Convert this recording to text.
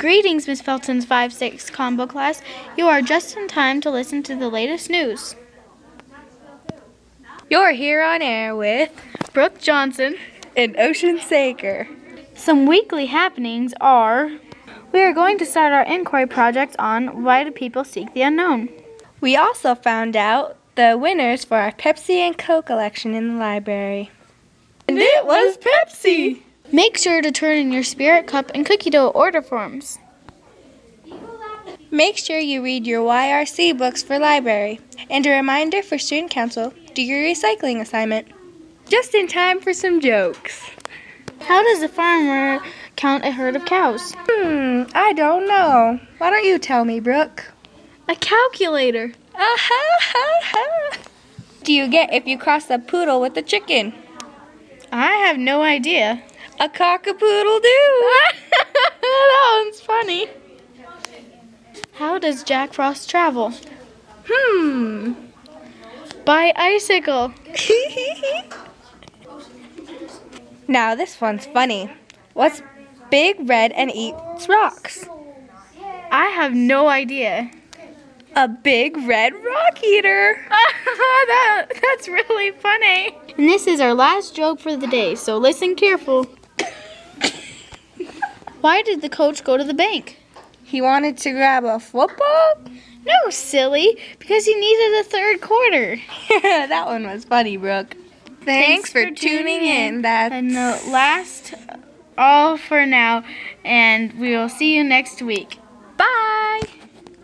Greetings, Miss Felton's 5-6 combo class. You are just in time to listen to the latest news. You're here on air with Brooke Johnson and Ocean Saker. Some weekly happenings are: we are going to start our inquiry project on why do people seek the unknown. We also found out the winners for our Pepsi and Coke election in the library. And it was Pepsi! Make sure to turn in your spirit cup and cookie dough order forms. Make sure you read your YRC books for library. And a reminder for student council, do your recycling assignment. Just in time for some jokes. How does a farmer count a herd of cows? I don't know. Why don't you tell me, Brooke? A calculator. Do you get if you cross a poodle with a chicken? I have no idea. A cock-a-poodle-doo. That one's funny. How does Jack Frost travel? By icicle. Now this one's funny. What's big, red, and eats rocks? I have no idea. A big red rock eater. That's really funny. And this is our last joke for the day, so listen careful. Why did the coach go to the bank? He wanted to grab a football? No, silly, because he needed a third quarter. That one was funny, Brooke. Thanks for tuning in. And the last all for now, and we will see you next week. Bye.